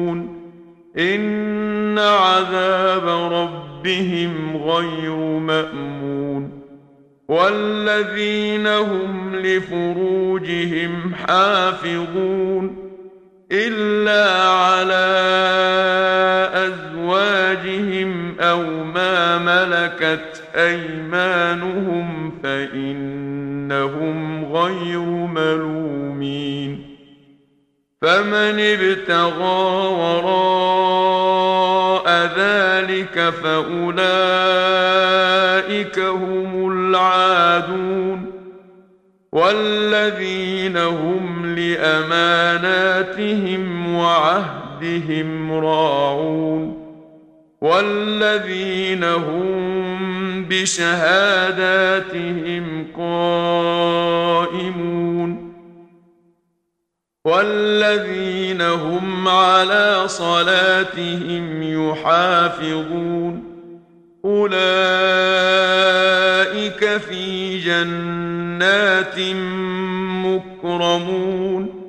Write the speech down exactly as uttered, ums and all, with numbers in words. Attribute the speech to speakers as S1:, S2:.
S1: يؤمنون إن عذاب ربهم غير مأمون والذين هم لفروجهم حافظون إلا على أزواجهم أو ما ملكت أيمانهم فإنهم غير ملومين فمن ابتغى وراء ذلك فأولئك هم العادون والذين هم لأماناتهم وعهدهم راعون والذين هم بشهاداتهم قائمون والذين هم على صلاتهم يحافظون أولئك في جنات مكرمون